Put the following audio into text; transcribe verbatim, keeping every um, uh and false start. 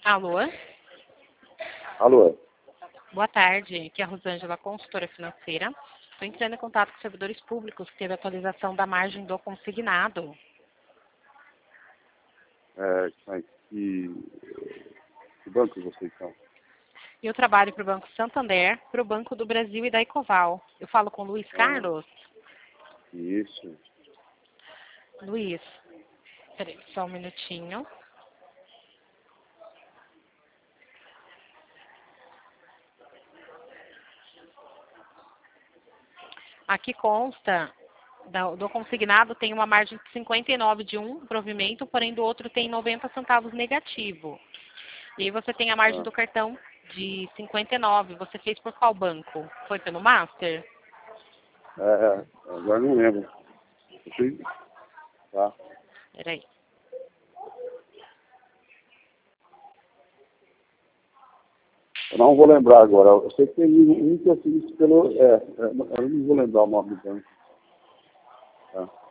Alô? Alô? Boa tarde, aqui é a Rosângela, consultora financeira. Estou entrando em contato com servidores públicos que teve atualização da margem do consignado. É, mas que, que banco vocês são? Eu trabalho para o Banco Santander, para o Banco do Brasil e da Ecoval. Eu falo com o Luiz Ah, Carlos? isso. Luiz, peraí, só um minutinho. Aqui consta, da- do consignado tem uma margem de cinquenta e nove de um provimento, porém do outro tem noventa centavos negativo. E aí você tem a margem Ah, do cartão de cinquenta e nove. Você fez por qual banco? Foi pelo Master? é, é, agora não lembro. Vocês- Tá. Peraí. Eu não vou lembrar agora. Eu sei que tem um um que eu fiz pelo. É, é, eu não vou lembrar o nome do banco. Tá.